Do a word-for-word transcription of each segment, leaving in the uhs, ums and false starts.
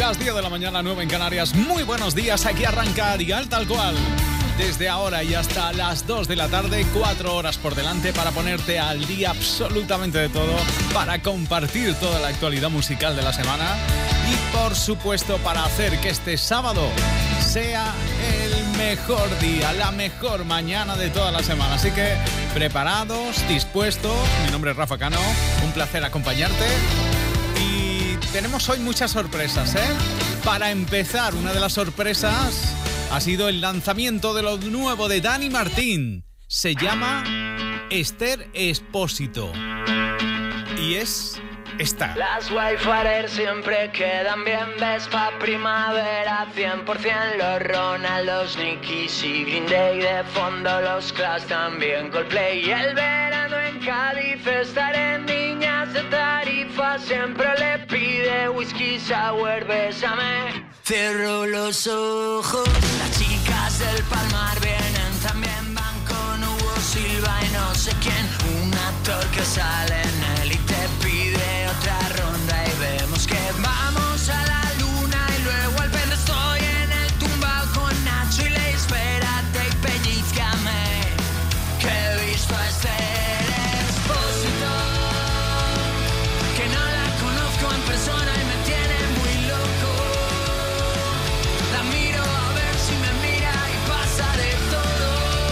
Las diez de la mañana, nueve en Canarias. Muy buenos días, aquí arranca Dial Tal Cual. Desde ahora y hasta las dos de la tarde, cuatro horas por delante para ponerte al día absolutamente de todo, para compartir toda la actualidad musical de la semana y, por supuesto, para hacer que este sábado sea el mejor día, la mejor mañana de toda la semana. Así que, preparados, dispuestos. Mi nombre es Rafa Cano, un placer acompañarte. Y tenemos hoy muchas sorpresas, ¿eh? Para empezar, una de las sorpresas ha sido el lanzamiento de lo nuevo de Dani Martín. Se llama Esther Expósito. Y es esta. Las Wi-Fi siempre quedan bien, Vespa primavera cien por ciento, los Ronaldos, Nickies y Green Day de fondo, los Clash también, Coldplay. Y el verano en Cádiz, estar en Niñas de Tarifa, siempre le pide whisky sour, bésame. Cierro los ojos, las chicas del Palmar vienen, también van con Hugo Silva y no sé quién. Un actor que sale en él y te pide otra ronda y vemos que vamos a la luna y luego al perro. Estoy en el tumbao con Nacho y le espérate y pellizcame, que he visto a Esther Expósito, que no la conozco en persona y me tiene muy loco. La miro a ver si me mira y pasa de todo.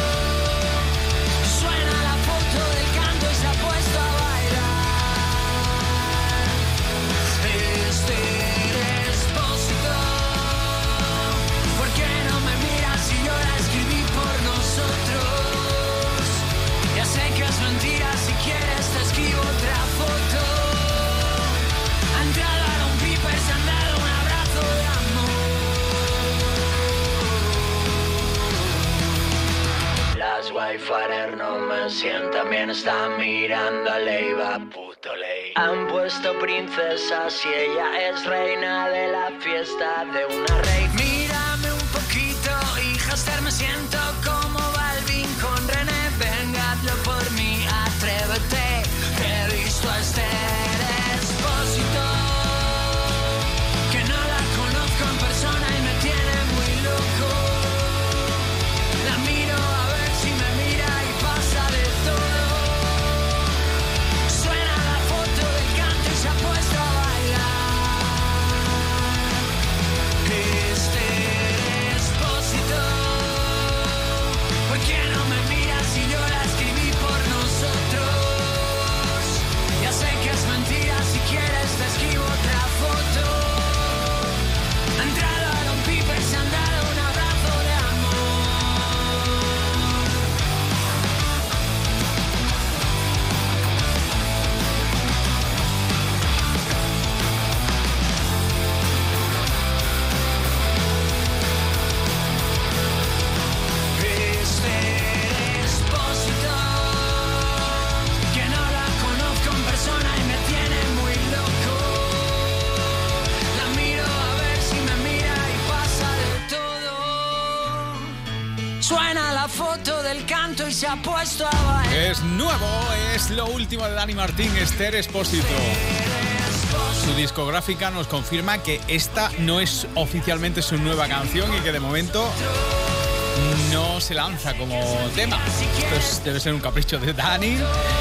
Suena la foto del canto y se ha puesto a bailar. Esther Expósito, ¿por qué no me miras si yo la escribí por nosotros? Ya sé que es mentira, si quieres te escribo otra foto. Ha entrado a un piper, se han dado un abrazo de amor. Las Wi-Fi no me sientan bien, están mirando a Leiva, puto ley. Han puesto princesas y ella es reina de la fiesta de una rey. Mírame un poquito, hija Esther, me siento como Balvin con René. Venga, hazlo por mí, atrévete, que he visto a Esther Expósito, que no la conozco en persona y me tiene muy loco. La miro a ver si me mira y pasa de todo. Suena la foto del canto y se ha puesto a bailar. Esther Expósito, ¿por qué no me miras si yo la escribí por nosotros? Ya sé que es mentira, si quieres te escribo otra foto. Ha entrado a Don Piper, se han dado un abrazo de amor. Esther Expósito, que no la conozco en persona y me tiene muy loco. La miro a ver si me mira y pasa de todo. Suena la foto del canto y se ha puesto a bailar. Es nuevo, es lo último de Dani Martín, Esther Expósito. Su discográfica nos confirma que esta no es oficialmente su nueva canción y que de momento no se lanza como tema. Esto es- debe ser un capricho de Dani.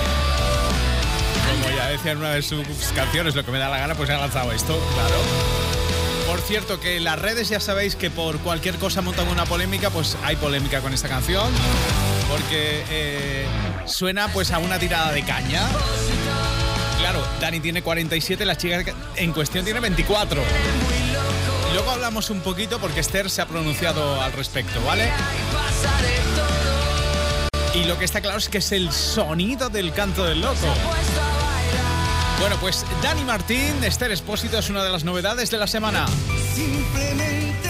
Como ya decía en una de sus canciones, lo que me da la gana, pues ha lanzado esto, claro. Por cierto, que en las redes ya sabéis que por cualquier cosa montan una polémica, pues hay polémica con esta canción, porque eh, suena pues a una tirada de caña. Claro, Dani tiene cuarenta y siete, la chica en cuestión tiene veinticuatro. Luego hablamos un poquito porque Esther se ha pronunciado al respecto, ¿vale? Y lo que está claro es que es el sonido del canto del loco. Bueno, pues Dani Martín, Esther Expósito es una de las novedades de la semana. Simplemente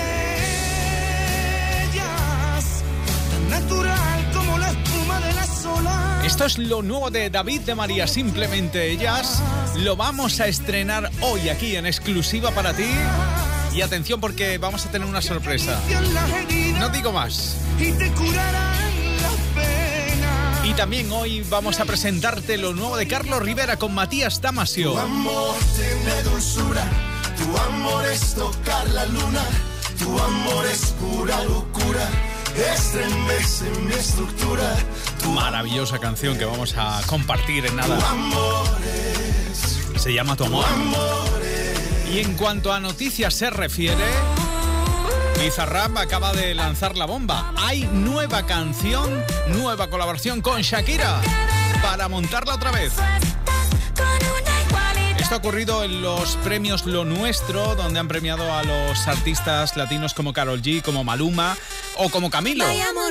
ellas, tan natural como la espuma de las olas. Esto es lo nuevo de David de María, Simplemente Ellas. Lo vamos a estrenar hoy aquí en exclusiva para ti. Y atención porque vamos a tener una sorpresa. No digo más. Y te curarán las penas. Y también hoy vamos a presentarte lo nuevo de Carlos Rivera con Matías Damasio. Tu amor tiene dulzura, Tu amor es tocar la luna, tu amor es pura locura, estremece mi estructura. Maravillosa canción que vamos a compartir en nada. Tu amor es, se llama Tu Amor. Tu amor es. Y en cuanto a noticias se refiere, Bizarrap acaba de lanzar la bomba. Hay nueva canción, nueva colaboración con Shakira para montarla otra vez. Esto ha ocurrido en los premios Lo Nuestro, donde han premiado a los artistas latinos como Karol G, como Maluma o como Camilo.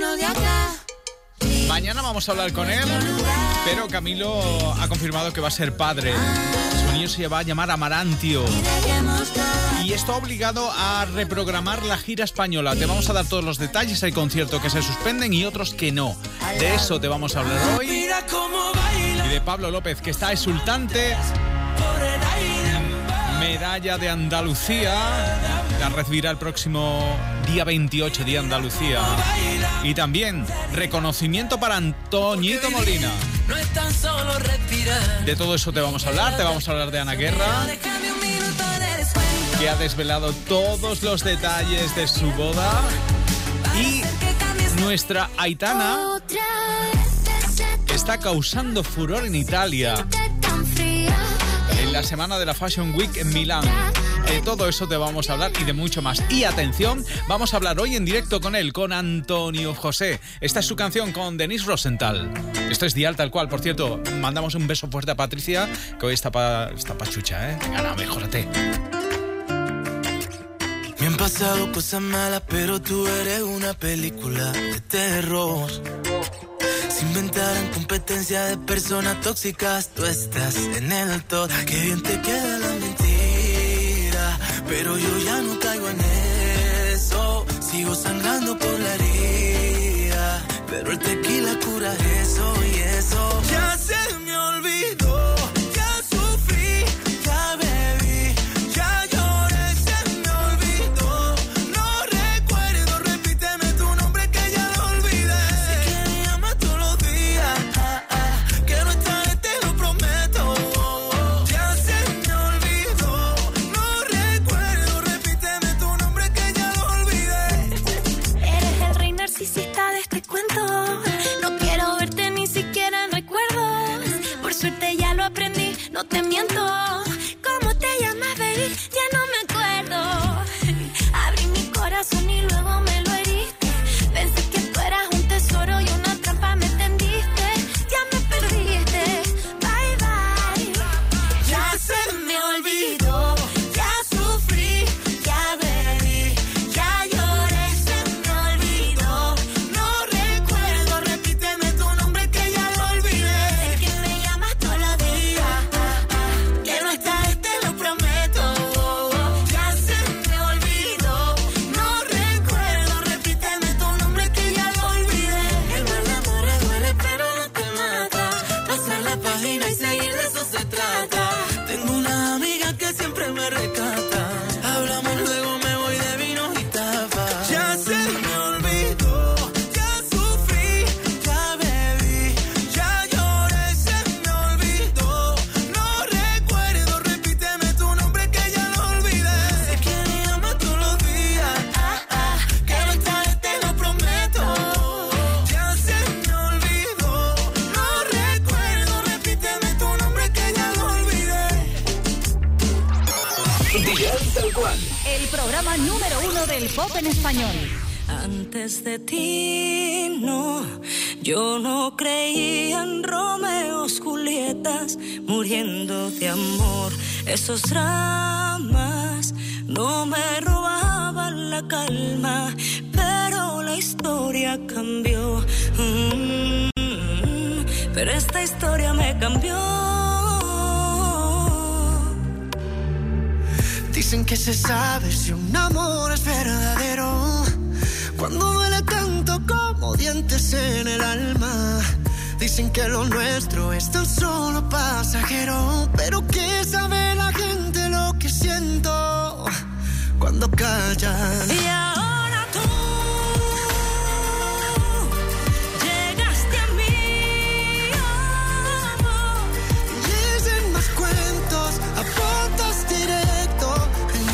Mañana vamos a hablar con él, pero Camilo ha confirmado que va a ser padre. Su niño se va a llamar Amarantio. Y esto ha obligado a reprogramar la gira española. Te vamos a dar todos los detalles. Hay conciertos que se suspenden y otros que no. De eso te vamos a hablar hoy. Y de Pablo López, que está exultante. Medalla de Andalucía. La recibirá el próximo día veintiocho, Día Andalucía. Y también reconocimiento para Antoñito Molina. De todo eso te vamos a hablar. Te vamos a hablar de Ana Guerra, que ha desvelado todos los detalles de su boda. Y nuestra Aitana está causando furor en Italia en la semana de la Fashion Week en Milán. De todo eso te vamos a hablar y de mucho más. Y atención, vamos a hablar hoy en directo con él, con Antonio José. Esta es su canción con Denise Rosenthal. Esto es Dial Tal Cual. Por cierto, mandamos un beso fuerte a Patricia, que hoy está pa, está pachucha, ¿eh? Venga, no, mejórate. Me han pasado cosas malas, pero tú eres una película de terror. Se inventaron competencia de personas tóxicas, tú estás en el top. Qué bien te queda la mentira, pero yo ya no caigo en eso. Sigo sangrando por la herida, pero el tequila cura eso y eso. Ya se me olvidó, ya sufrí, ya bebí, ya lloré, se me olvidó. No recuerdo, repíteme tu nombre que ya lo olvidé. Sé que me llamas todos los días, ah, ah, que no esta vez te lo prometo. Ya se me olvidó, no recuerdo, repíteme tu nombre que ya lo olvidé. Eres el rey narcisista de este cuento. No quiero verte ni siquiera en recuerdos. Por suerte ya lo aprendí, no te miento. ¿Cómo te llamas, baby? Ya no me acuerdo. Abrí mi corazón y luego me lo heriste. Pensé que tú eras un tesoro y una trampa me tendiste. Ya me perdiste, bye bye. Ya se me olvidó, ya sufrí, ya bebí, ya lloré, se me olvidó. No recuerdo, repíteme tu nombre que ya lo olvidé. Sé que me llamas todos los días, ah, ah, que no esta vez te lo prometo. Ya se me olvidó, no recuerdo, repíteme tu nombre que ya lo olvidé. El mal de amores duele pero no te mata. Pasar la página y seguir, de eso se trata. Tengo una amiga que siempre me rescata. Hablamos luego, me voy de vino y tapas. Ya se me olvidó, ya sufrí, ya bebí, ya lloré, se me olvidó. No recuerdo, repíteme tu nombre que ya lo olvidé. Sé que me llamas todos los días, ah, ah, que no esta vez te lo prometo. Ya se me olvidó, no recuerdo, repíteme tu nombre que ya lo olvidé. Dial Tal Cual. El programa número uno del pop en español. Antes de ti, no, yo no creía en Romeos, Julietas, muriendo de amor. Esos dramas no me robaban la calma, pero la historia cambió. Mm, pero esta historia me cambió. Dicen que se sabe si un amor es verdadero cuando duele tanto como dientes en el alma. Dicen que lo nuestro es tan solo pasajero, pero ¿qué sabe la gente lo que siento cuando callan? Y ahora tú llegaste a mí, oh, Y dicen más cuentos, apuntas directo en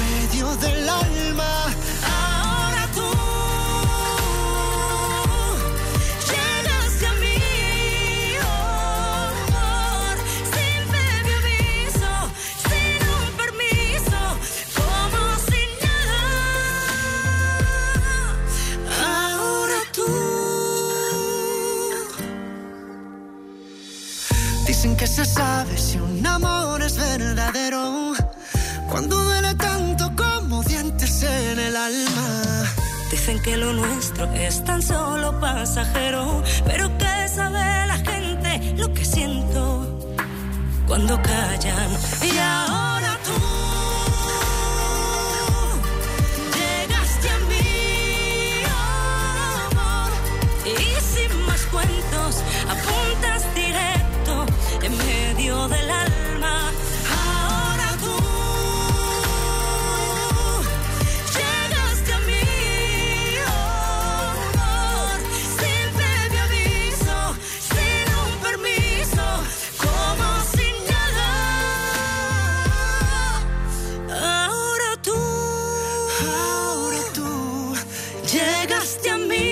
Dicen que se sabe si un amor es verdadero cuando duele tanto como dientes en el alma. Dicen que lo nuestro es tan solo pasajero, pero que sabe la gente lo que siento cuando callan. Y ahora tú llegaste a mí, amor, y sin más cuentos apuntas directo en medio del alma. Ahora tú llegaste a mí, amor, sin previo aviso, sin un permiso, como sin nada. Ahora tú, ahora tú llegaste a mí.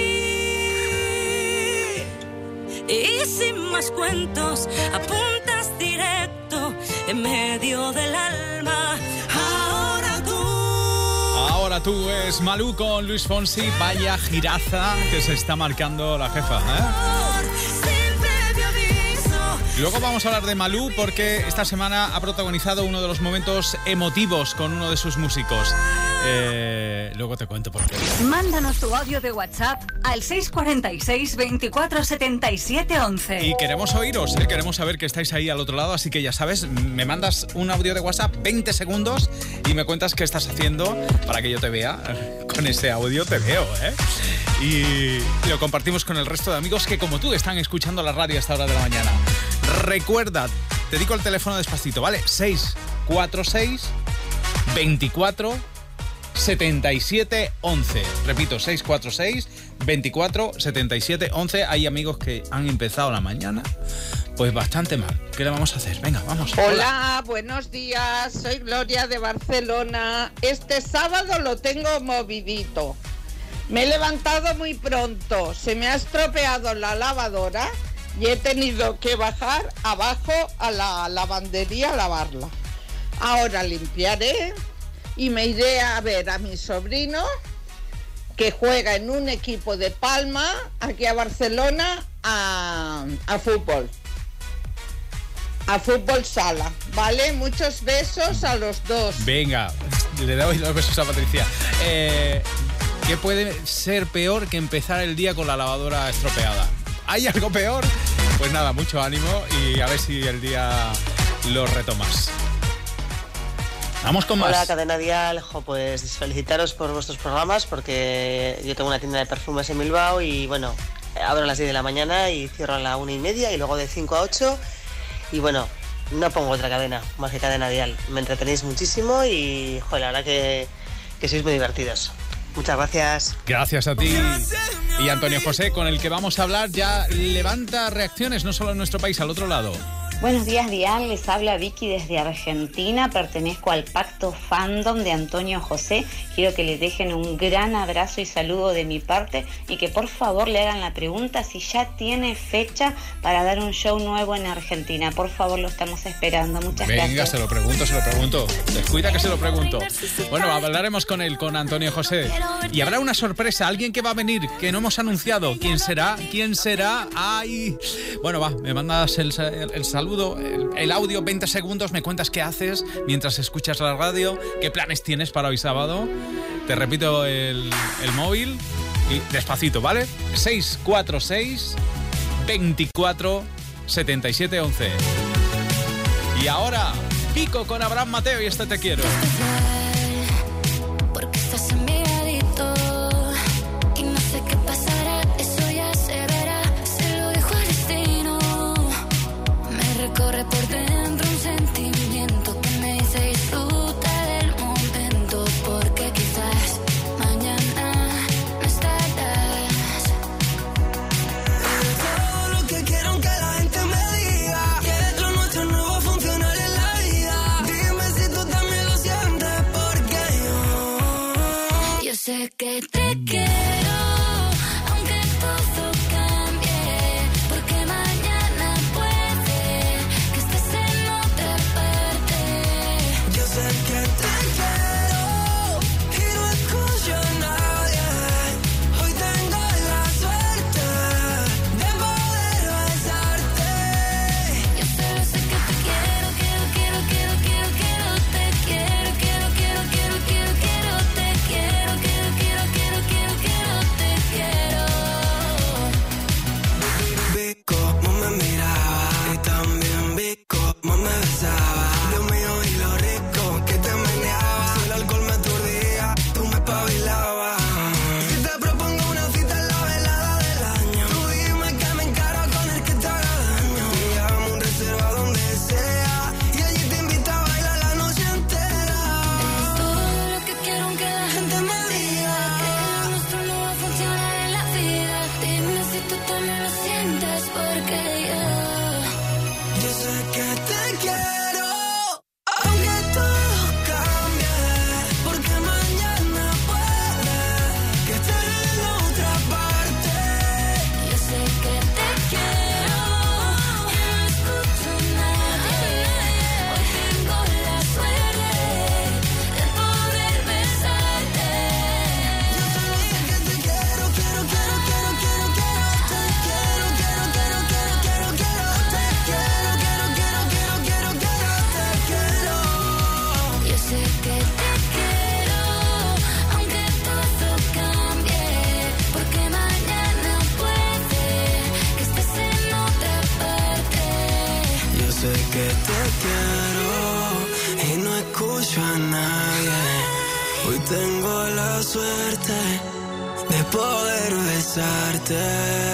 Y sin más cuentos, apuntas directo en medio del alma. Ahora tú. Ahora tú es Malú con Luis Fonsi. Vaya giraza que se está marcando la jefa, ¿eh? Sin previo aviso. Luego vamos a hablar de Malú porque esta semana ha protagonizado uno de los momentos emotivos con uno de sus músicos. Eh, luego te cuento por qué. Mándanos tu audio de WhatsApp al seis cuatro seis, veinticuatro setenta y siete once. Y queremos oíros, ¿eh? Queremos saber que estáis ahí al otro lado, así que ya sabes, me mandas un audio de WhatsApp, veinte segundos, y me cuentas qué estás haciendo para que yo te vea. Con ese audio te veo, ¿eh? Y lo compartimos con el resto de amigos que, como tú, están escuchando la radio a esta hora de la mañana. Recuerda, te digo el teléfono despacito, ¿vale? seis cuatro seis, veinticuatro setenta y siete once. Repito, seis cuatro seis, veinticuatro setenta y siete once. Hay amigos que han empezado la mañana pues bastante mal. ¿Qué le vamos a hacer? Venga, vamos. Hola, Hola, buenos días. Soy Gloria de Barcelona. Este sábado lo tengo movidito. Me he levantado muy pronto. Se me ha estropeado la lavadora y he tenido que bajar abajo a la lavandería a lavarla. Ahora limpiaré y me iré a ver a mi sobrino que juega en un equipo de Palma, aquí a Barcelona, a, a fútbol. A fútbol sala, ¿vale? Muchos besos a los dos. Venga, le doy los besos a Patricia. Eh, ¿Qué puede ser peor que empezar el día con la lavadora estropeada? ¿Hay algo peor? Pues nada, mucho ánimo y a ver si el día lo retomas. Vamos con más. Hola, Cadena Dial. Jo, pues felicitaros por vuestros programas porque yo tengo una tienda de perfumes en Bilbao y bueno, abro a las diez de la mañana y cierro a la una y media y luego de cinco a ocho y bueno, no pongo otra cadena más que Cadena Dial. Me entretenéis muchísimo y jo, la verdad que, que sois muy divertidos. Muchas gracias. Gracias a ti. Y Antonio José, con el que vamos a hablar, ya levanta reacciones no solo en nuestro país, al otro lado. Buenos días, Dial. Les habla Vicky desde Argentina. Pertenezco al Pacto Fandom de Antonio José. Quiero que le dejen un gran abrazo y saludo de mi parte y que por favor le hagan la pregunta si ya tiene fecha para dar un show nuevo en Argentina. Por favor, lo estamos esperando. Muchas Venga, gracias. se lo pregunto, se lo pregunto. Descuida que se lo pregunto. Bueno, hablaremos con él, con Antonio José. Y habrá una sorpresa, alguien que va a venir, que no hemos anunciado. ¿Quién será? ¿Quién será? ¡Ay! Bueno, va, me mandas el, el, el saludo. El, el audio, veinte segundos, me cuentas qué haces mientras escuchas la radio, qué planes tienes para hoy sábado. Te repito el, el móvil y despacito, ¿vale? seis cuatro seis, veinticuatro setenta y siete once. Y ahora, Pico con Abraham Mateo y este Te Quiero. Porque estás en mi ladito y no sé qué pasará, eso ya se verá, se lo dejo al destino. Me recorre por dentro un sentimiento que me dice disfruta del momento, porque quizás mañana no estarás. Todo lo que quiero que la gente me diga, que lo nuestro no va a funcionar en la vida. Dime si tú también lo sientes, porque yo Yo sé que te quiero, aunque todo cambie, porque mañana puede que estés en otra parte. Yo sé que te quiero, y no escucho a nadie. Hoy tengo la suerte de poder besarte. Yo solo sé que te quiero, quiero, quiero, quiero, quiero, quiero. Te quiero, quiero, quiero, quiero, quiero, quiero. Te quiero, quiero, quiero, quiero, quiero, quiero. Te quiero. Yo sé que te quiero, aunque todo cambie, porque mañana puede que estés en otra parte. Yo sé que te quiero y no escucho a nadie. Hoy tengo la suerte de poder besarte.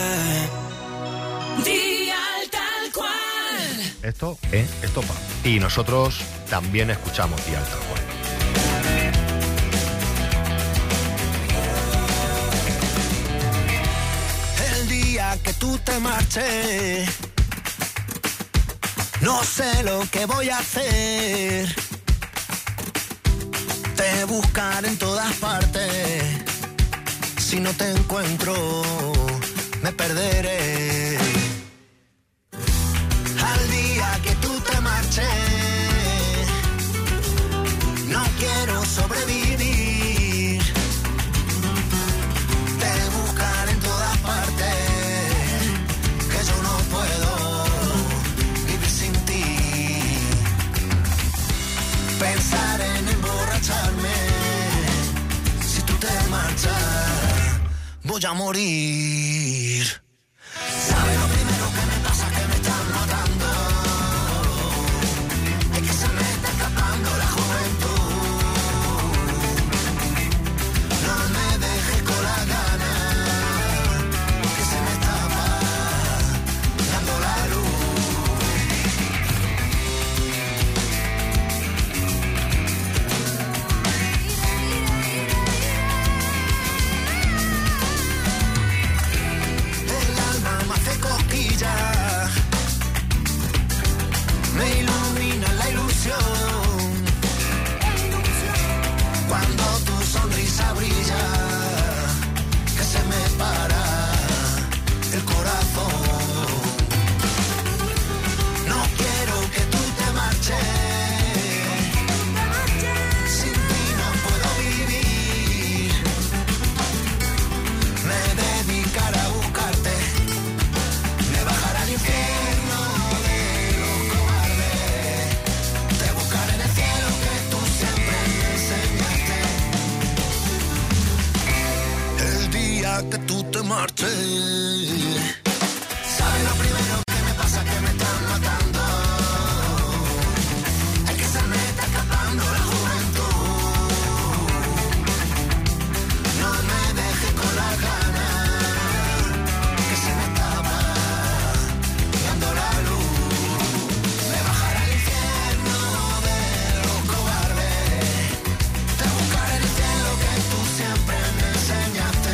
Dial tal cual. Esto es Estopa. Y nosotros también escuchamos Dial Tal Cual. El día que tú te marches, no sé lo que voy a hacer. Te buscaré en todas partes. Si no te encuentro, me perderé. Al día que tú te marches, no quiero sobrevivir. Te buscaré en todas partes, que yo no puedo vivir sin ti. Pensar en emborracharme, si tú te marchas, voy a morir. ¿Sabes lo primero que me pasa? Que me están matando. Es que se me está escapando la juventud. No me dejes con la gana, que se me está apagando la luz. El alma me hace cosquillas, me ilumina la ilusión. Cuando tu sonrisa brilla, que se me para el corazón. No quiero que tú te marches, sin ti no puedo vivir. Me dedicaré a buscarte, me bajaré al infierno de los cobardes. Te buscaré en el cielo que tú siempre me enseñaste. El día que tú te marches, ¿sabes lo primero que me pasa? Que me están matando. Es que se me está escapando la juventud. No me dejes con la gana, que se me está apagando la luz. Me bajaré al infierno de los cobardes. Te buscaré en el cielo que tú siempre me enseñaste.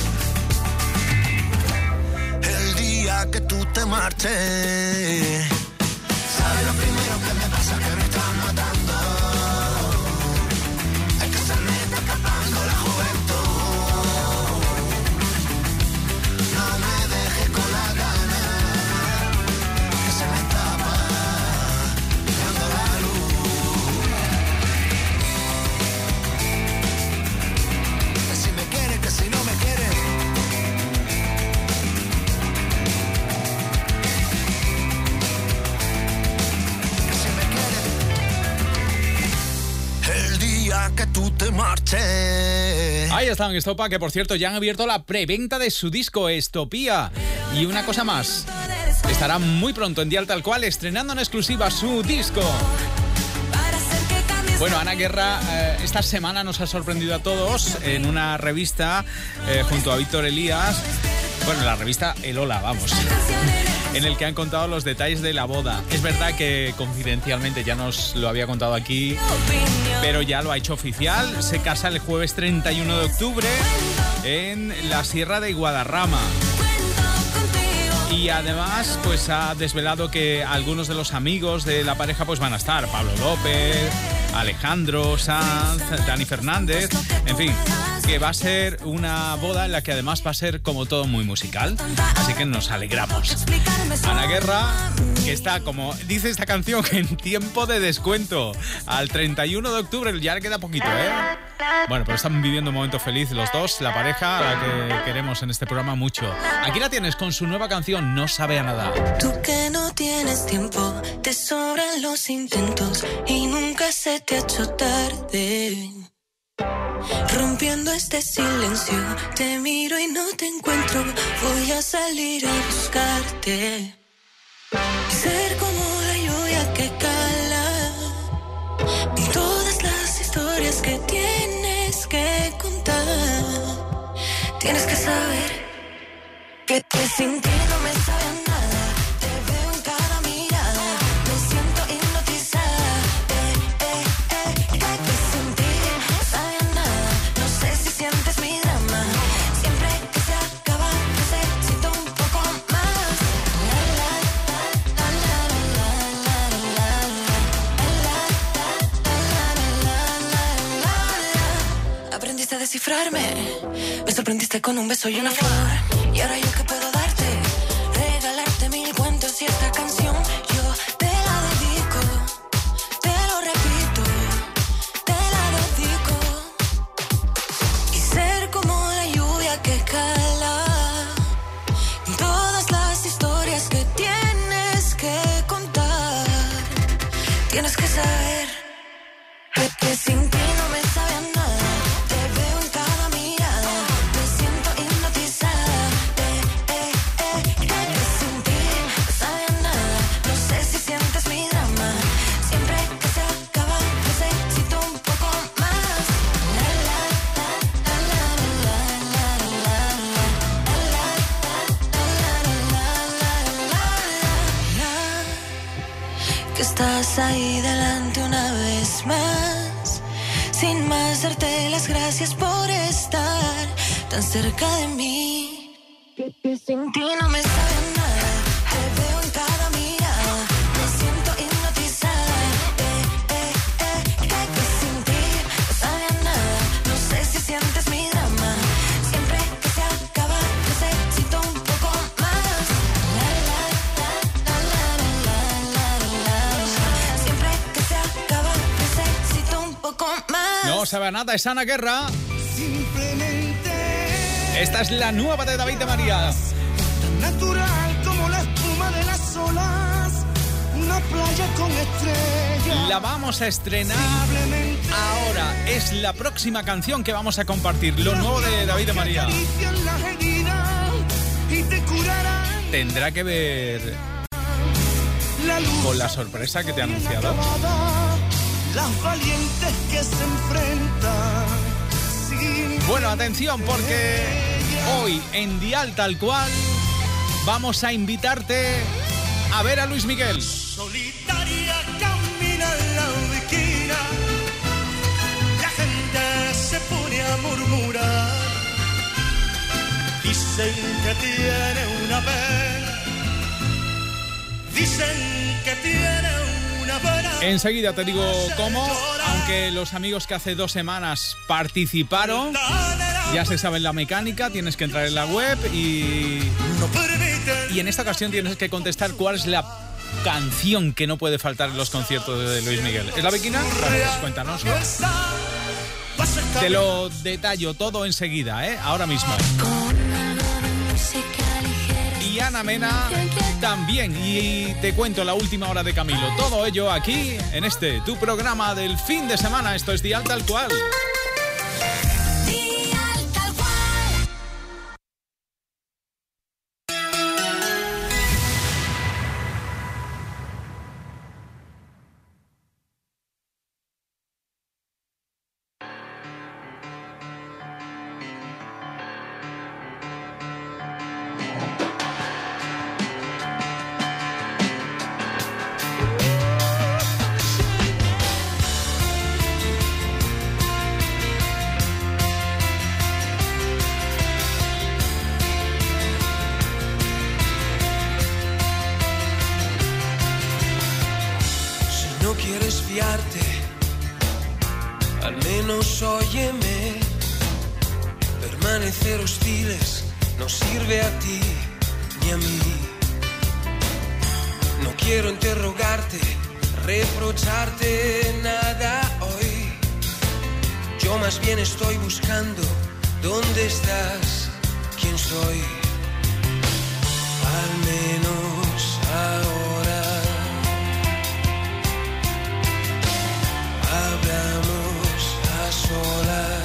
El día que tú te marches, ¿sabes lo primero que me pasa? Que me están matando. Es que se me está escapando la juventud. No me dejes con la gana, que se me está apagando la luz. Que si me quieres, que si no me quieres. Que si me quieres. El día que tú te marches. Ahí está en Estopa, que por cierto ya han abierto la preventa de su disco Estopía. Y una cosa más, estará muy pronto en Dial Tal Cual estrenando en exclusiva su disco. Bueno, Ana Guerra eh, esta semana nos ha sorprendido a todos en una revista eh, junto a Víctor Elías. Bueno, la revista El Hola, vamos. En el que han contado los detalles de la boda. Es verdad que confidencialmente ya nos lo había contado aquí, pero ya lo ha hecho oficial. Se casa el jueves treinta y uno de octubre en la Sierra de Guadarrama. Y además, pues ha desvelado que algunos de los amigos de la pareja pues van a estar. Pablo López, Alejandro Sanz, Dani Fernández, en fin, que va a ser una boda en la que además va a ser como todo muy musical. Así que nos alegramos. Ana Guerra, que está, como dice esta canción, en tiempo de descuento. Al treinta y uno de octubre, ya le queda poquito, ¿eh? Bueno, pero están viviendo un momento feliz los dos, la pareja a la que queremos en este programa mucho. Aquí la tienes con su nueva canción, No sabe a nada. Tú que no tienes tiempo, te sobran los intentos y nunca se te ha hecho tarde. Rompiendo este silencio, te miro y no te encuentro, voy a salir a buscarte. Ser como la lluvia que cala, y todas las historias que tienes que contar. Tienes que saber que te sin ti no me sabe a nada. Te veo en cada mirada, me siento hipnotizada. Eh, eh, eh, que te sin ti no sabe a nada. No sé si sientes mi drama. Siempre que se acaba, necesito un poco más. La, la, la, la, la, la, la, la, la, la. Aprendiste a descifrarme, me sorprendiste con un beso y una flor. Y ahora yo que puedo darte, regalarte mil cuentos y esta canción yo te la dedico, te lo repito, te la dedico. Y ser como la lluvia que cala, y todas las historias que tienes que contar. Tienes que saber que, que sin ti no me sabe a nada. Estás ahí delante una vez más, sin más darte las gracias por estar tan cerca de mí. Que, que sin ti no me sabe a nada, te veo en cada mirada, me siento hipnotizada. Eh, eh, eh, que, que sin ti no sabe a nada, no sé si sientes mi drama. Siempre que se acaba, necesito un poco más. La, la, la, la, la, la, la, la. No sabe a nada, es Ana Guerra. Simplemente esta es la nueva de David de María. Tan natural como la espuma de las olas, una playa con estrellas. La vamos a estrenar ahora. Es la próxima canción que vamos a compartir. Lo nuevo de David de María. Tendrá que ver con la sorpresa que te ha anunciado. Las valientes que se enfrentan. Bueno, atención, porque hoy en Dial Tal Cual vamos a invitarte a ver a Luis Miguel. Solitaria camina en la esquina, la gente se pone a murmurar. Dicen que tiene una pena, dicen que tiene una pena. Enseguida te digo cómo, aunque los amigos que hace dos semanas participaron ya se saben la mecánica, tienes que entrar en la web y, y en esta ocasión tienes que contestar cuál es la canción que no puede faltar en los conciertos de Luis Miguel. ¿Es la Bequina? Bueno, pues cuéntanos, ¿no? Te lo detallo todo enseguida, ¿eh? Ahora mismo. Y Ana Mena también. Y te cuento la última hora de Camilo. Todo ello aquí, en este, tu programa del fin de semana. Esto es Dial Tal Cual. fiarte, al menos óyeme. Permanecer hostiles no sirve a ti ni a mí. No quiero interrogarte, reprocharte nada hoy. Yo más bien estoy buscando dónde estás, quién soy. Al menos ahora hablamos a solas.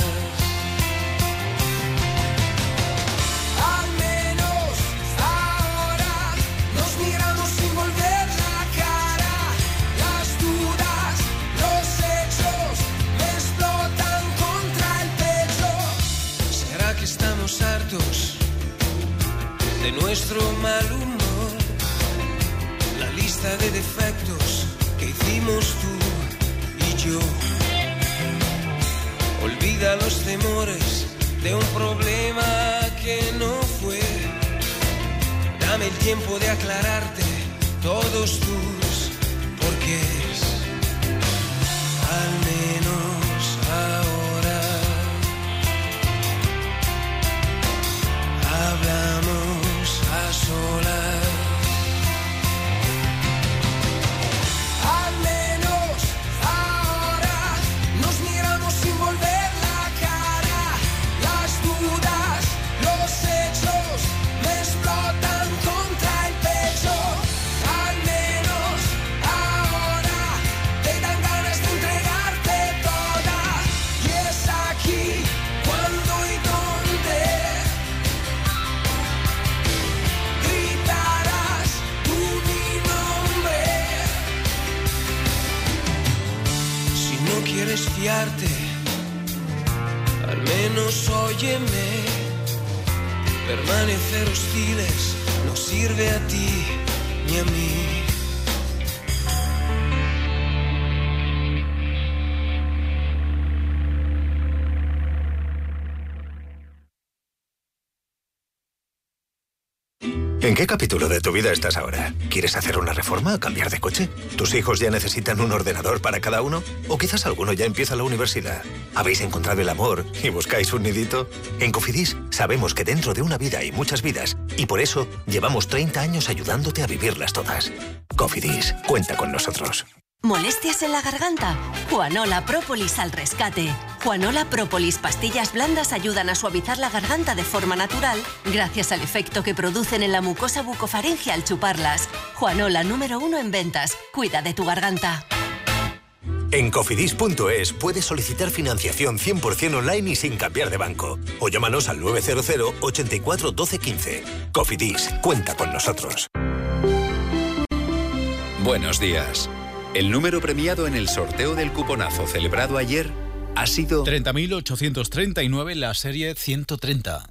Al menos ahora nos miramos sin volver la cara. Las dudas, los hechos me explotan contra el pecho. ¿Será que estamos hartos de nuestro mal humor? La lista de defectos que hicimos tú y yo. Olvida los temores de un problema que no fue. Dame el tiempo de aclararte todos tus porqués. Al menos ahora hablamos a solas. Al menos ahora nos miramos sin volver la cara. Las dudas, los hechos me explotan contra el pecho. Al menos ahora te dan ganas de entregarte toda. Y es aquí cuando y donde gritarás tú mi nombre. Si no quieres fiarte, al menos óyeme. Permanecer hostiles no sirve a ti ni a mí. ¿En qué capítulo de tu vida estás ahora? ¿Quieres hacer una reforma o cambiar de coche? ¿Tus hijos ya necesitan un ordenador para cada uno? ¿O quizás alguno ya empieza la universidad? ¿Habéis encontrado el amor y buscáis un nidito? En Cofidis sabemos que dentro de una vida hay muchas vidas y por eso llevamos treinta años ayudándote a vivirlas todas. Cofidis, cuenta con nosotros. ¿Molestias en la garganta? Juanola Própolis al rescate. Juanola Própolis pastillas blandas ayudan a suavizar la garganta de forma natural gracias al efecto que producen en la mucosa bucofaringea al chuparlas. Juanola número uno en ventas. Cuida de tu garganta. En cofidis punto es puedes solicitar financiación cien por ciento online y sin cambiar de banco. O llámanos al nueve cero cero, ochenta y cuatro, doce, quince. Cofidis, cuenta con nosotros. Buenos días. El número premiado en el sorteo del cuponazo celebrado ayer ha sido treinta mil ochocientos treinta y nueve, la serie ciento treinta.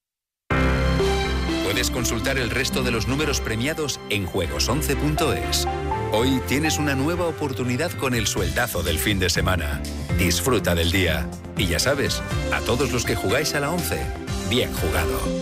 Puedes consultar el resto de los números premiados en juegos once punto es. Hoy tienes una nueva oportunidad con el sueldazo del fin de semana. Disfruta del día. Y ya sabes, a todos los que jugáis a la once, bien jugado.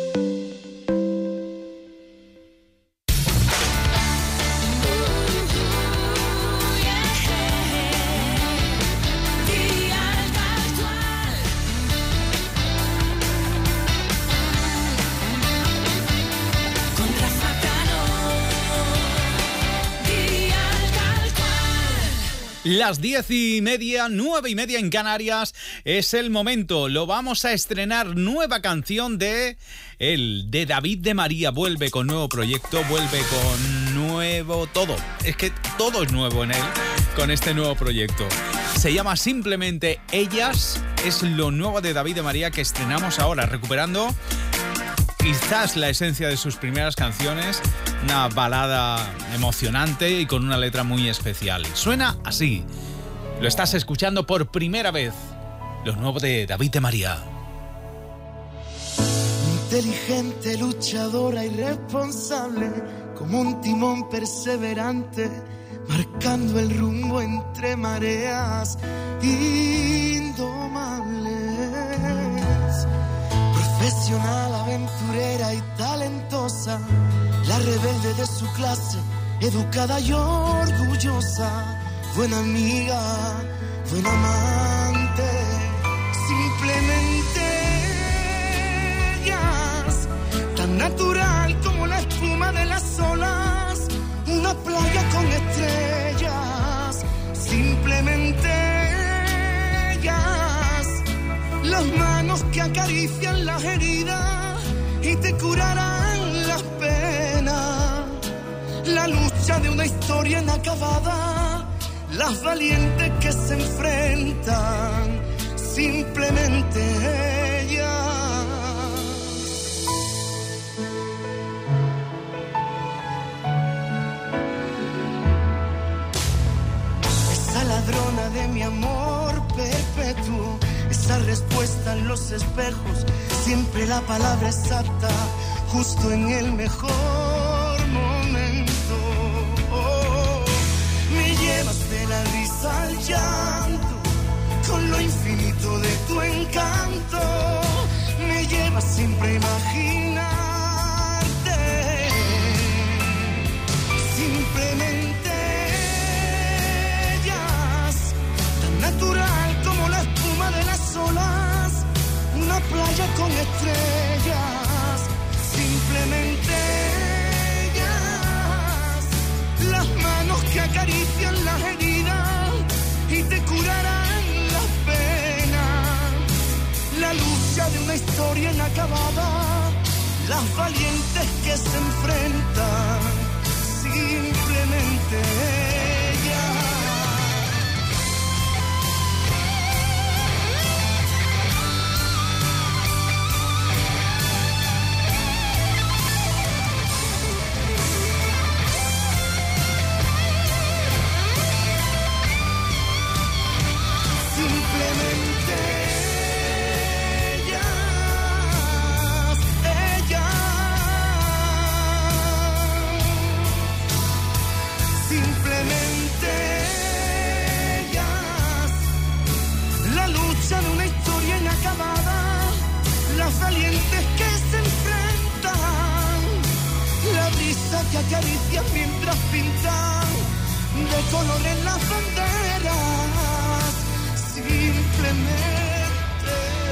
Las diez y media, nueve y media en Canarias, es el momento. Lo vamos a estrenar, nueva canción de él, de David de María. Vuelve con nuevo proyecto, vuelve con nuevo todo. Es que todo es nuevo en él, con este nuevo proyecto. Se llama simplemente Ellas, es lo nuevo de David de María que estrenamos ahora, recuperando quizás la esencia de sus primeras canciones, una balada emocionante y con una letra muy especial. Suena así. Lo estás escuchando por primera vez. Lo nuevo de David de María. Inteligente, luchadora y responsable, como un timón perseverante, marcando el rumbo entre mareas indomables. Profesional, aventurera y talentosa, la rebelde de su clase, educada y orgullosa, buena amiga, buena amante, simplemente ellas, tan natural como la espuma de las olas, una playa con estrellas, simplemente ellas, las manos que acarician las heridas y te curarán las penas, la lucha de una historia inacabada, las valientes que se enfrentan, simplemente ellas. Esa ladrona de mi amor perpetuo, esa respuesta en los espejos, siempre la palabra exacta, justo en el mejor momento. Oh, me llevas de la risa al llanto, con lo infinito de tu encanto, me llevas siempre a imaginarte, simplemente ellas, tan natural como la espuma de las olas, una playa con estrellas, simplemente ellas, las manos que acarician las heridas y te curarán las penas, la lucha de una historia inacabada, las valientes que se enfrentan, simplemente ellas. De una historia inacabada, las valientes que se enfrentan, la brisa que acaricia mientras pintan de colores las banderas, simplemente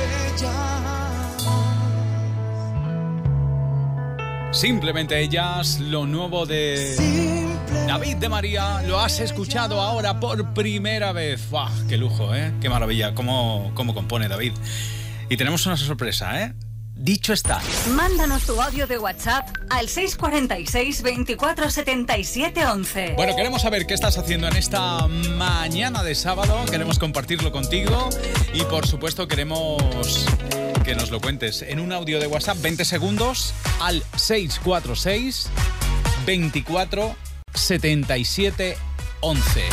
ellas. Simplemente ellas, lo nuevo de Simple. David de María, lo has escuchado ahora por primera vez. ¡Wow! ¡Qué lujo, eh! ¡Qué maravilla! ¿Cómo, cómo compone David? Y tenemos una sorpresa, ¿eh? Dicho está. Mándanos tu audio de WhatsApp al seis cuatro seis, veinticuatro setenta y siete once. Bueno, queremos saber qué estás haciendo en esta mañana de sábado. Queremos compartirlo contigo y, por supuesto, queremos que nos lo cuentes en un audio de WhatsApp, veinte segundos, al seis cuatro seis, veinticuatro setenta y siete once.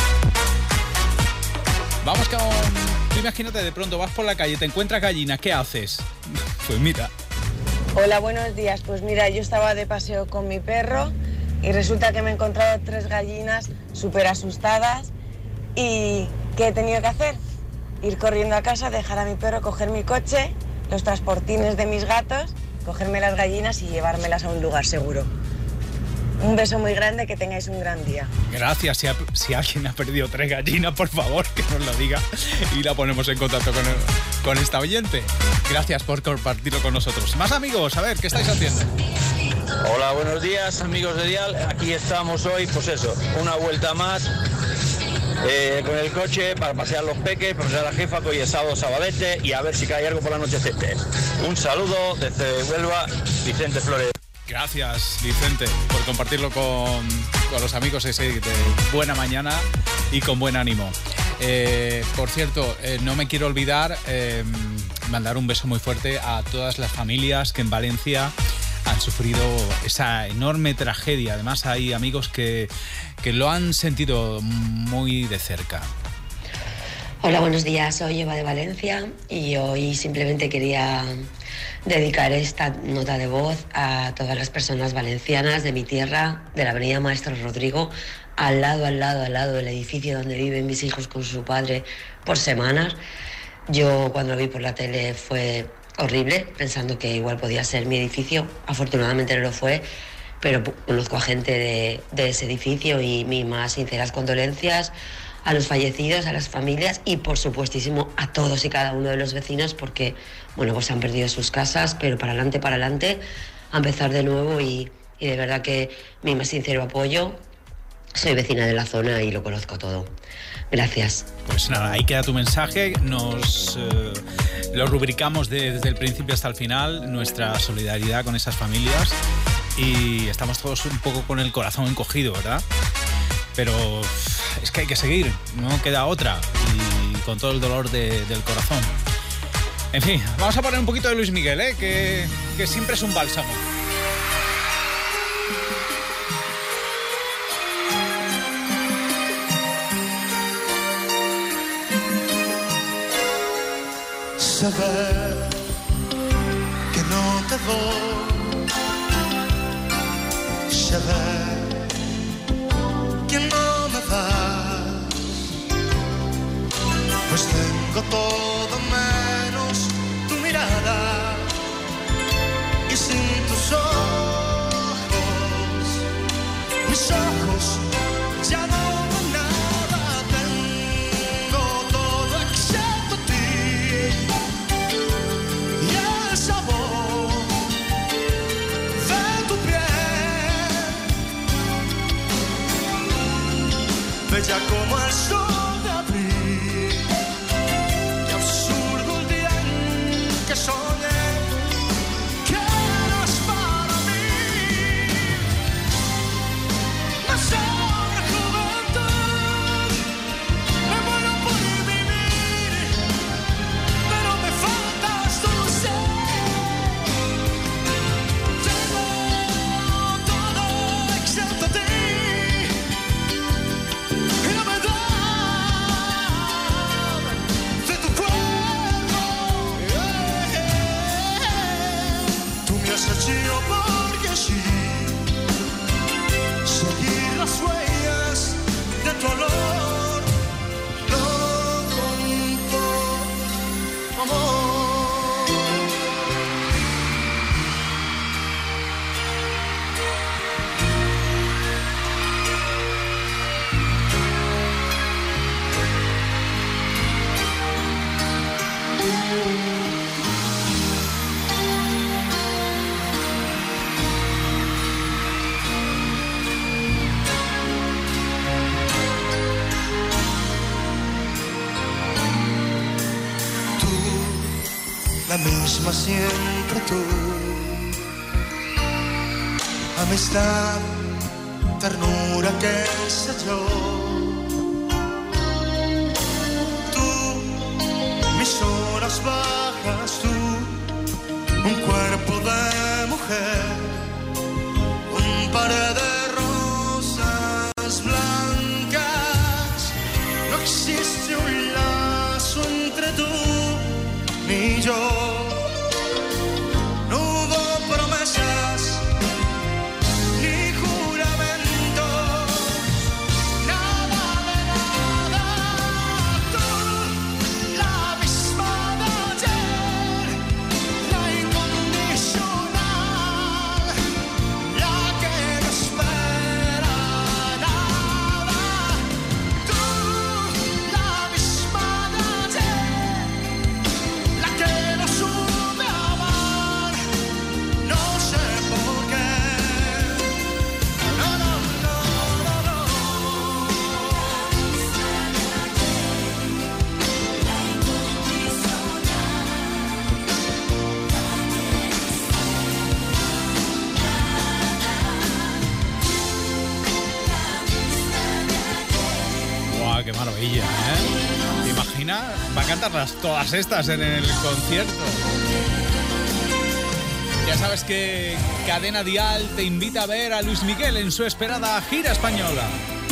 Vamos con... Tú imagínate, de pronto vas por la calle, te encuentras gallinas, ¿qué haces? Pues mira. Hola, buenos días. Pues mira, yo estaba de paseo con mi perro y resulta que me he encontrado tres gallinas súper asustadas. ¿Y qué he tenido que hacer? Ir corriendo a casa, dejar a mi perro, coger mi coche, los transportines de mis gatos, cogerme las gallinas y llevármelas a un lugar seguro. Un beso muy grande, que tengáis un gran día. Gracias. Si, ha, si alguien ha perdido tres gallinas, por favor, que nos lo diga y la ponemos en contacto con, el, con esta oyente. Gracias por compartirlo con nosotros. Más amigos, a ver, ¿qué estáis haciendo? Hola, buenos días, amigos de Dial. Aquí estamos hoy, pues eso, una vuelta más eh, con el coche para pasear los peques, para pasear a la jefa, que hoy es sábado, sabadete, y a ver si cae algo por la noche. Un saludo desde Huelva, Vicente Flores. Gracias, Vicente, por compartirlo con, con los amigos ese de buena mañana y con buen ánimo. Eh, por cierto, eh, no me quiero olvidar eh, mandar un beso muy fuerte a todas las familias que en Valencia han sufrido esa enorme tragedia. Además, hay amigos que, que lo han sentido muy de cerca. Hola, buenos días. Soy Eva de Valencia y hoy simplemente quería dedicar esta nota de voz a todas las personas valencianas de mi tierra, de la avenida Maestro Rodrigo, al lado, al lado, al lado del edificio donde viven mis hijos con su padre por semanas. Yo cuando lo vi por la tele fue horrible, pensando que igual podía ser mi edificio. Afortunadamente no lo fue, pero conozco a gente de, de ese edificio y mis más sinceras condolencias a los fallecidos, a las familias y por supuestísimo a todos y cada uno de los vecinos, porque bueno, pues han perdido sus casas, pero para adelante, para adelante, a empezar de nuevo y, y de verdad que mi más sincero apoyo. Soy vecina de la zona y lo conozco todo. Gracias. Pues nada, ahí queda tu mensaje. Nos eh, lo rubricamos de, desde el principio hasta el final, nuestra solidaridad con esas familias. Y estamos todos un poco con el corazón encogido, ¿verdad? Pero es que hay que seguir, no queda otra. Y con todo el dolor de, del corazón. En fin, vamos a poner un poquito de Luis Miguel, ¿eh? que, que siempre es un bálsamo. Saber que no te doy, saber que no me das, pues tengo todo menos tu mirada y sin tus ojos, mis ojos ya no. Bella como el sol de abril, qué absurdo el día en que soñé que eras para mí. Me sobra juventud, me muero por vivir, pero me faltas tú, sé. Tengo todo excepto a ti. Yo porque sí, seguir las huellas de tu olor, no con tu amor. La misma siempre tú, amistad, ternura, qué sé yo. Tú, mis horas bajas, tú, un cuerpo de mujer, un par de rosas blancas. No existe un lazo entre tú ni yo. Qué maravilla, ¿eh? ¿Te imaginas? Va a cantarlas todas estas en el concierto. Ya sabes que Cadena Dial te invita a ver a Luis Miguel en su esperada gira española.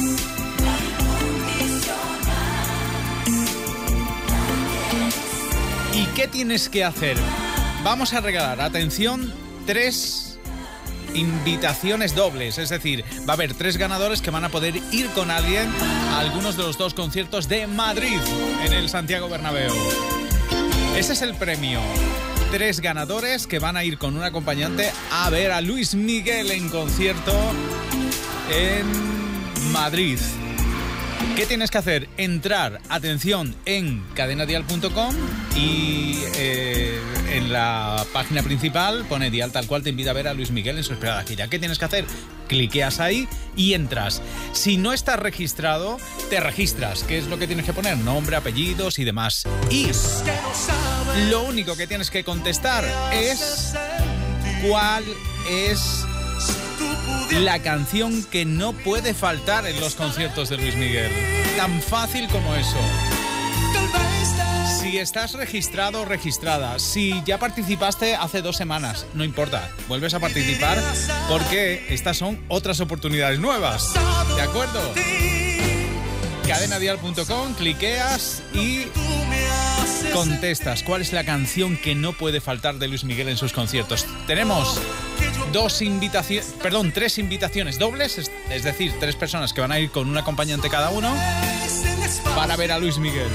¿Y qué tienes que hacer? Vamos a regalar, atención, tres invitaciones dobles, es decir, va a haber tres ganadores que van a poder ir con alguien a algunos de los dos conciertos de Madrid en el Santiago Bernabéu. Ese es el premio. Tres ganadores que van a ir con un acompañante a ver a Luis Miguel en concierto en Madrid. ¿Qué tienes que hacer? Entrar, atención, en cadena dial punto com y eh, en la página principal pone Dial Tal Cual te invita a ver a Luis Miguel en su esperada gira. ¿Qué tienes que hacer? Cliqueas ahí y entras. Si no estás registrado, te registras. ¿Qué es lo que tienes que poner? Nombre, apellidos y demás. Y lo único que tienes que contestar es cuál es la canción que no puede faltar en los conciertos de Luis Miguel. Tan fácil como eso. Si estás registrado o registrada, si ya participaste hace dos semanas, no importa, vuelves a participar porque estas son otras oportunidades nuevas. ¿De acuerdo? cadena dial punto com, cliqueas y contestas cuál es la canción que no puede faltar de Luis Miguel en sus conciertos. Tenemos dos invitaciones, perdón, tres invitaciones dobles, es, es decir, tres personas que van a ir con un acompañante cada uno para ver a Luis Miguel.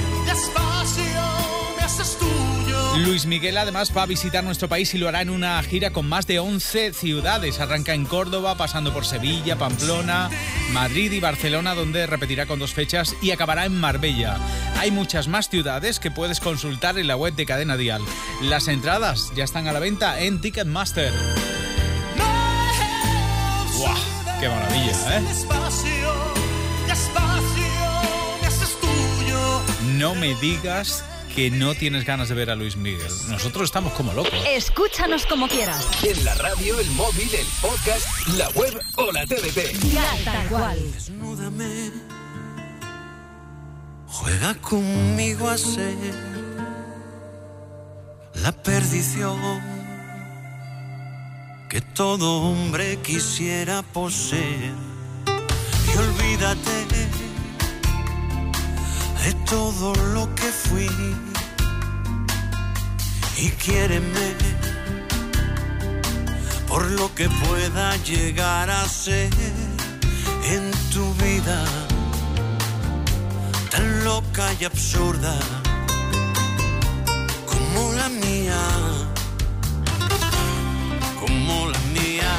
Luis Miguel además va a visitar nuestro país y lo hará en una gira con más de once ciudades. Arranca en Córdoba, pasando por Sevilla, Pamplona, Madrid y Barcelona, donde repetirá con dos fechas y acabará en Marbella. Hay muchas más ciudades que puedes consultar en la web de Cadena Dial. Las entradas ya están a la venta en Ticketmaster. ¡Guau! ¡Qué maravilla, eh! No me digas que no tienes ganas de ver a Luis Miguel. Nosotros estamos como locos. Escúchanos como quieras. En la radio, el móvil, el podcast, la web o la T D T. Dial Tal Cual. Desnúdame, juega conmigo a ser la perdición que todo hombre quisiera poseer. Y olvídate de todo lo que fui y quiéreme por lo que pueda llegar a ser en tu vida tan loca y absurda como la mía, como la mía.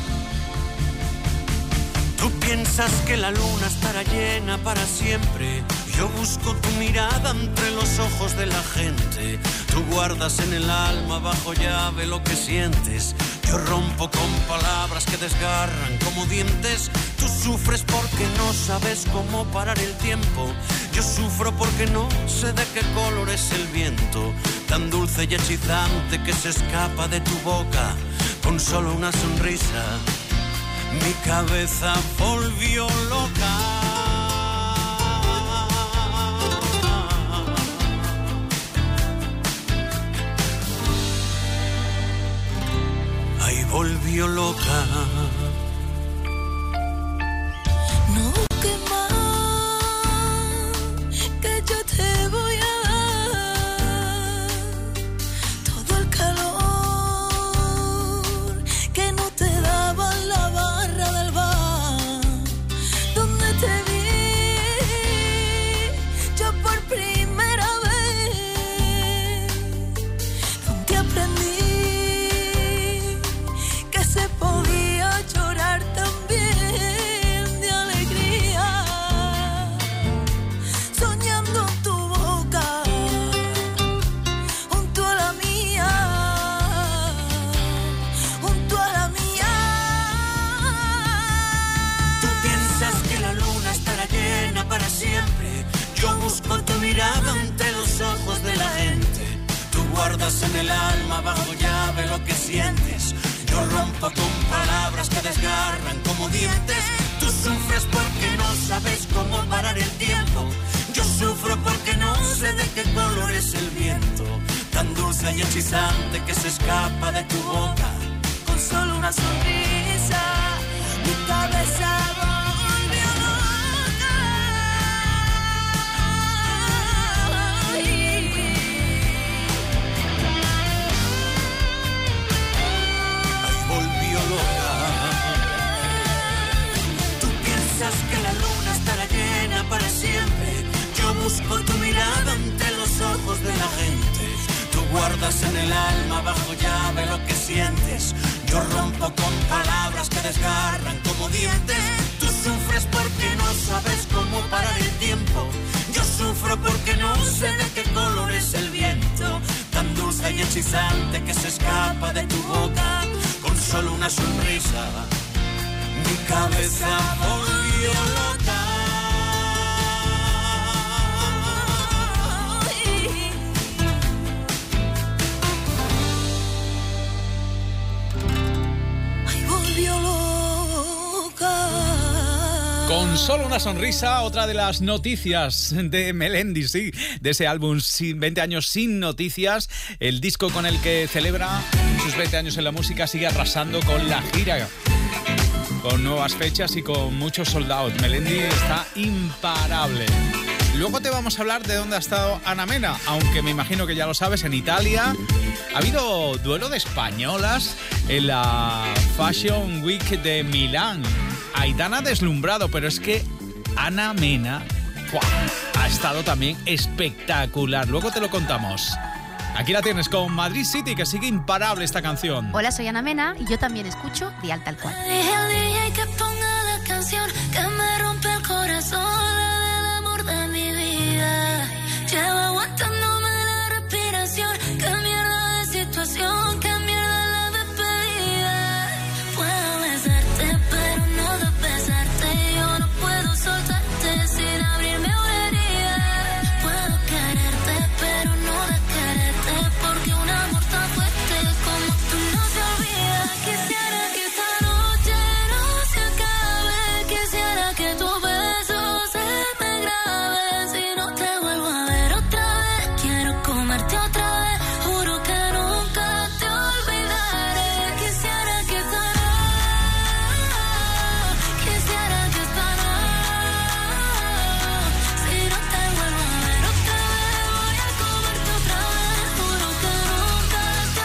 Tú piensas que la luna estará llena para siempre. Yo busco tu mirada entre los ojos de la gente. Tú guardas en el alma bajo llave lo que sientes. Yo rompo con palabras que desgarran como dientes. Tú sufres porque no sabes cómo parar el tiempo. Yo sufro porque no sé de qué color es el viento. Tan dulce y hechizante que se escapa de tu boca con solo una sonrisa. Mi cabeza volvió loca. Ahí volvió loca. No busques más, que yo te voy a dar todo el calor que no te daba la barra del bar donde te vi yo por primera vez, donde aprendí que se podía llorar también de alegría, soñando tu boca junto a la mía, junto a la mía. Tú piensas que la luna estará llena para siempre. Yo busco tu mirada entre los ojos de la gente. Tú guardas en el alma bajo llave lo que sientes. Yo rompo con palabras que desgarran como dientes. Tú sufres porque no sabes cómo parar el tiempo. Yo sufro porque no sé de qué color es el viento. Tan dulce y hechizante que se escapa de tu boca Con solo una sonrisa, mi cabeza volvió loca. Ay. Ahí volvió loca. Tú piensas que la luna estará llena para siempre. Yo busco tu mirada ante los ojos de la gente. Tú guardas en el alma bajo llave lo que sientes. Yo rompo con palabras que desgarran como dientes. Tú sufres porque no sabes cómo parar el hechizante que se escapa de tu boca con solo una sonrisa. Mi cabeza volvió loca. Ay, volvió loca. Con solo una sonrisa, otra de las noticias de Melendi, sí, de ese álbum veinte años sin noticias, el disco con el que celebra sus veinte años en la música, sigue arrasando con la gira, con nuevas fechas y con muchos sold out. Melendi está imparable. Luego te vamos a hablar de dónde ha estado Ana Mena, aunque me imagino que ya lo sabes, en Italia. Ha habido duelo de españolas en la Fashion Week de Milán. Aitana ha deslumbrado, pero es que Ana Mena ¡buah!, ha estado también espectacular. Luego te lo contamos. Aquí la tienes con Madrid City, que sigue imparable esta canción. Hola, soy Ana Mena y yo también escucho Dial Tal Cual. Dije al D J que ponga la canción que me rompe el corazón, la del amor de mi vida. Llevo aguantándome la respiración. Qué mierda de situación, qué mierda la despedida. Puedo besarte, pero no de besarte. Yo no puedo soltarte sin abrirme una herida. Puedo quererte, pero no de quererte, porque un amor tan fuerte como tú no se olvida. Quisiera que esta noche no se acabe. Quisiera que tu beso se me grabe. Si no te vuelvo a ver otra vez, quiero comerte otra vez. Juro que nunca te olvidaré. Quisiera que esta noche, quisiera que esta noche, si no te vuelvo a ver otra vez, voy a comerte otra vez. Juro que nunca te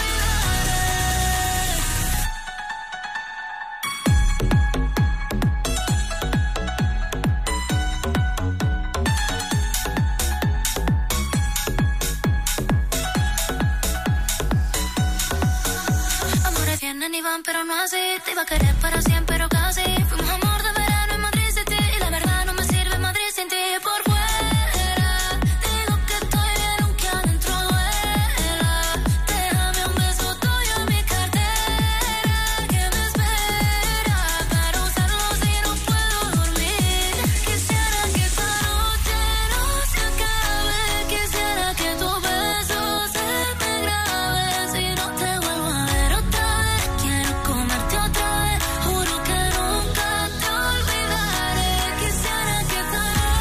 olvidaré. Amores vienen y van, pero no así. Te iba a querer para siempre, pero casi. Fuimos amor de verano en Madrid City. Y la verdad no me sirve Madrid sin ti. Por fuera digo que estoy bien, aunque adentro duela. Déjame un beso tuyo en mi cartera, que me espera para usarlo si no puedo dormir. Quisiera que esta noche no se acabe. Quisiera que tu beso se me grabe. Si no te vuelvo a ver otra vez, quiero comerte otra vez. Juro que nunca te olvidaré. Quisiera que esta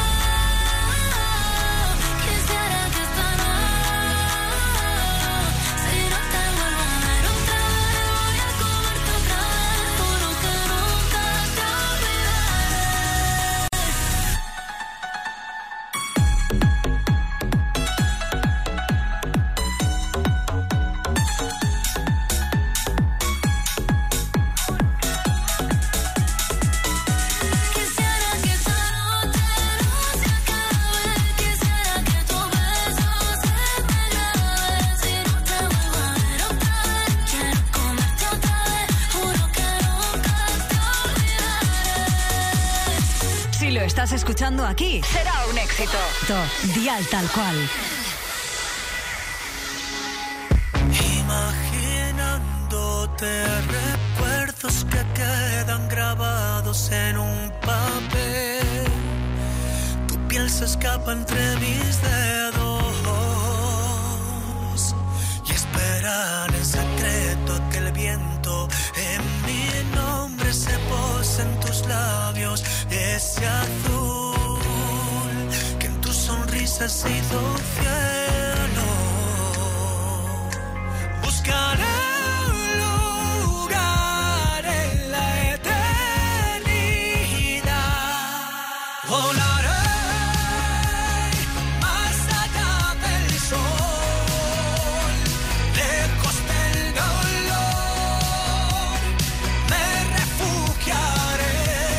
noche, quisiera que esta noche, si no te vuelvo a ver otra vez, voy a comerte otra vez. Juro que nunca te Quisiera que esta noche no se acabe. Quisiera que tu beso se me grabe. Si no te vuelvo a ver otra vez, quiero comerte otra vez. Juro que nunca te olvidaré. Si lo estás escuchando aquí, será un éxito. Dial Tal Cual. Imaginándote recuerdos que quedan grabados en un papel. Tu piel se escapa entre mis dedos y esperan en secreto que el viento en mi nombre se pose en tus labios. Ese azul que en tu sonrisa ha sido cielo. Buscaré un lugar en la eternidad. Volaré más allá del sol, lejos del dolor. Me refugiaré.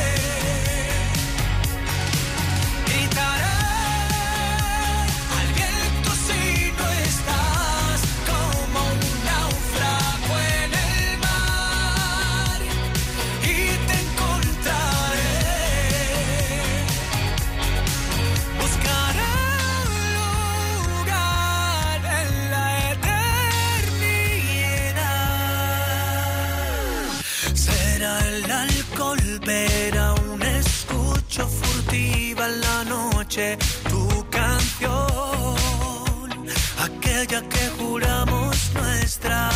Gritaré al viento si no estás, como un náufrago en el mar, y te encontraré. noche tu canción, aquella que juramos nuestra.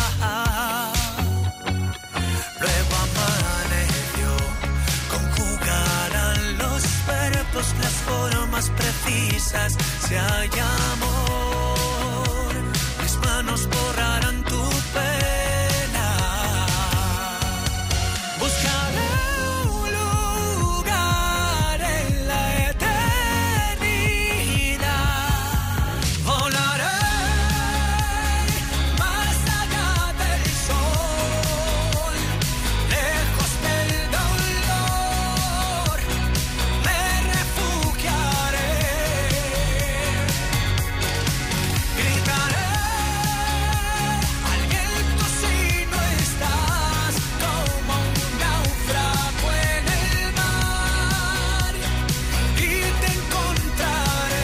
Luego amaneció, conjugarán los verbos, las formas precisas, si hay amor, mis manos borrarán tu pena. Buscaré un lugar en la eternidad, volaré más allá del sol, lejos del dolor, me refugiaré, gritaré al viento si no estás, como un náufrago en el mar, y te encontraré,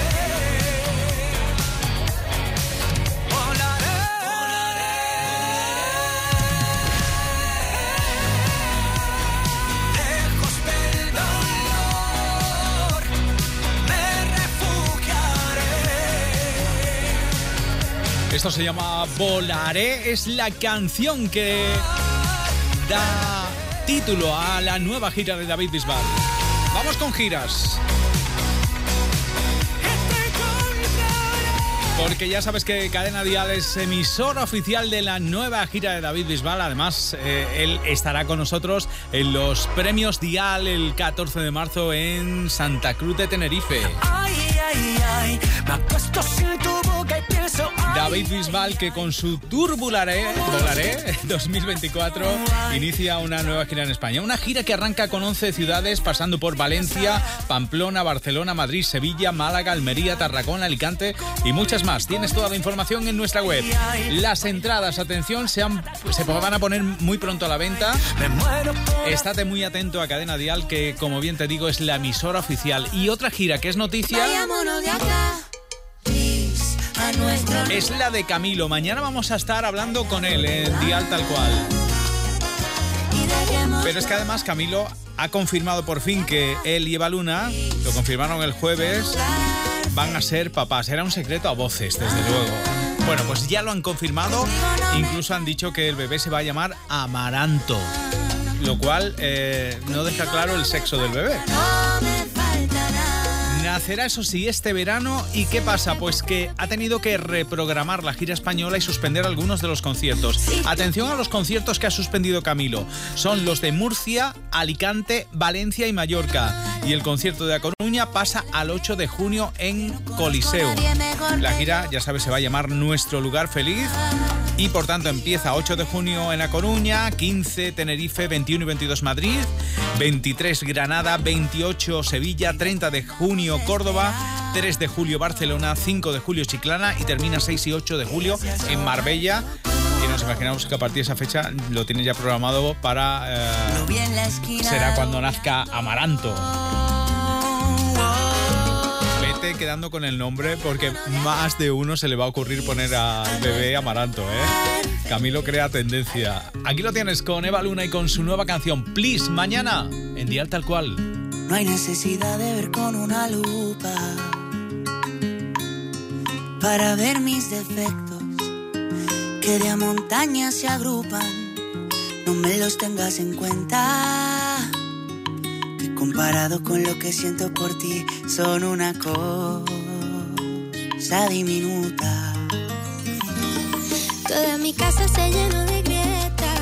volaré, lejos del dolor, me refugiaré. Esto se llama Volaré, es la canción que da título a la nueva gira de David Bisbal. Vamos con giras. Porque ya sabes que Cadena Dial es emisora oficial de la nueva gira de David Bisbal. Además, eh, él estará con nosotros en los premios Dial el catorce de marzo en Santa Cruz de Tenerife. Ay, ay, ay, me acuesto sin tu boca y pienso. David Bisbal, que con su Tour Volaré, Volaré dos mil veinticuatro inicia una nueva gira en España. Una gira que arranca con once ciudades, pasando por Valencia, Pamplona, Barcelona, Madrid, Sevilla, Málaga, Almería, Tarragona, Alicante y muchas más. Tienes toda la información en nuestra web. Las entradas, atención, se, han, se van a poner muy pronto a la venta. Estate muy atento a Cadena Dial, que como bien te digo es la emisora oficial. Y otra gira que es noticia Vayámonos de acá, please, a nuestro es la de Camilo. Mañana vamos a estar hablando con él en Dial Tal Cual. Pero es que además Camilo ha confirmado por fin que él y Eva Luna, lo confirmaron el jueves, van a ser papás. Era un secreto a voces, desde luego. Bueno, pues ya lo han confirmado. Incluso han dicho que el bebé se va a llamar Amaranto, lo cual eh, no deja claro el sexo del bebé. Nacerá, eso sí, este verano. ¿Y qué pasa? Pues que ha tenido que reprogramar la gira española y suspender algunos de los conciertos. Atención a los conciertos que ha suspendido Camilo. Son los de Murcia, Alicante, Valencia y Mallorca. Y el concierto de A Coruña pasa al ocho de junio en Coliseo. La gira, ya sabes, se va a llamar Nuestro Lugar Feliz. Y por tanto empieza ocho de junio en A Coruña, quince Tenerife, veintiuno y veintidós Madrid, veintitrés Granada, veintiocho Sevilla, treinta de junio Córdoba, tres de julio Barcelona, cinco de julio Chiclana y termina seis y ocho de julio en Marbella. Y nos imaginamos que a partir de esa fecha lo tienes ya programado para... Eh, será cuando nazca Amaranto. Vete quedando con el nombre porque más de uno se le va a ocurrir poner al bebé Amaranto, ¿eh? Camilo crea tendencia. Aquí lo tienes con Eva Luna y con su nueva canción Please, mañana en Dial Tal Cual. No hay necesidad de ver con una lupa para ver mis defectos, que de a montañas se agrupan. No me los tengas en cuenta, que comparado con lo que siento por ti son una cosa diminuta. Toda mi casa se llenó de grietas,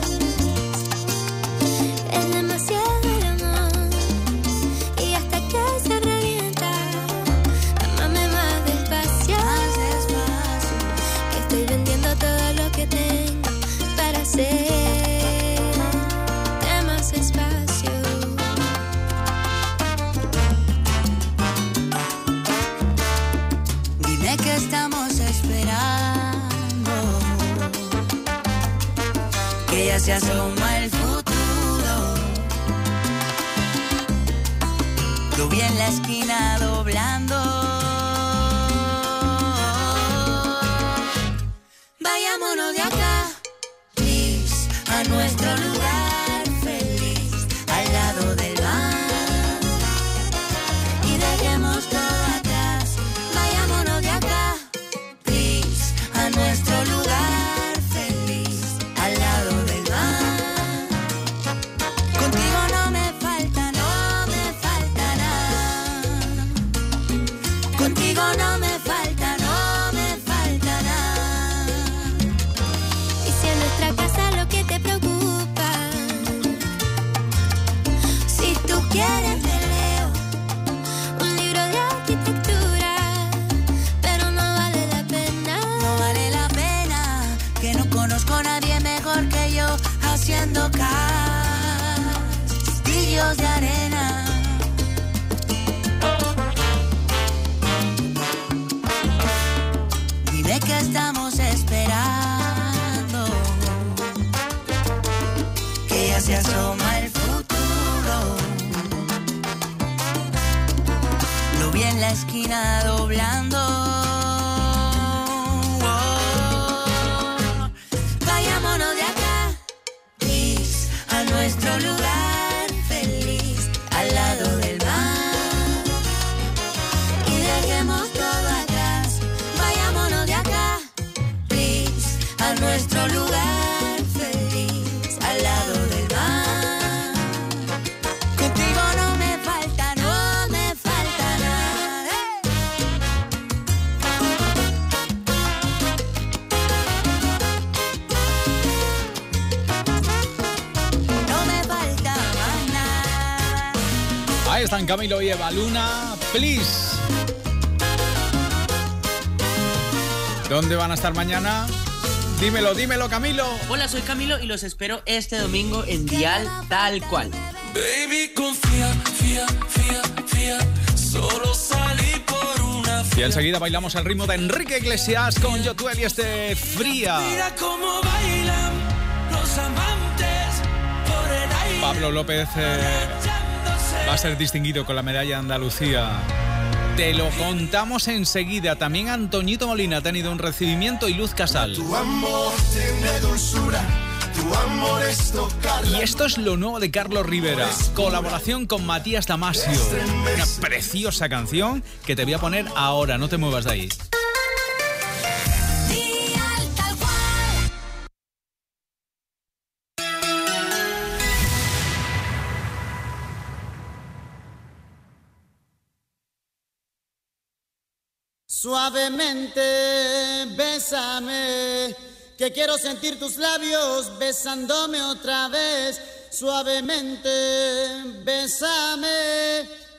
es demasiado el amor, y hasta que se revienta, amame más despacio, más despacio, que estoy vendiendo todo lo que tengo para hacer más espacio. Dime que estamos esperando, que ya se asoma el futuro. Lo vi en la esquina doblando. Vayámonos de acá, please, a nuestro lugar feliz, al lado del mar, y dejemos todo Contigo no me falta, no me falta nada. Y si en nuestra casa lo que te preocupa, si tú quieres te leo un libro de arquitectura, pero no vale la pena, no vale la pena, que no conozco a nadie mejor que yo haciendo castillos de arena. Dime que estamos esperando, que ya se asoma el futuro. Lo vi en la esquina doblando. Oh, vayámonos de acá, please, a nuestro lugar feliz, al lado del mar, y dejemos todo atrás. Vayámonos de acá, please, a nuestro lugar feliz, al lado del mar. Contigo no me falta, no me falta nada. No me falta más nada. Ahí están Camilo y Eva Luna, please. ¿Dónde van a estar mañana? Dímelo, dímelo, Camilo. Hola, soy Camilo y los espero este domingo en Dial Tal Cual. Baby, confía, fía, fía, fía. Solo salí por una Y enseguida bailamos al ritmo de Enrique Iglesias con Yotuel y este Fría. Mira cómo bailan los amantes por el aire. Pablo López eh, va a ser distinguido con la medalla de Andalucía. Te lo contamos enseguida. También Antoñito Molina ha tenido un recibimiento y Luz Casal. Tu amor tiene dulzura, tu amor es tocar. Y esto es lo nuevo de Carlos Rivera. Colaboración con Matías Damasio. Una preciosa canción que te voy a poner ahora. No te muevas de ahí. Suavemente, bésame, que quiero sentir tus labios besándome otra vez. Suavemente, bésame,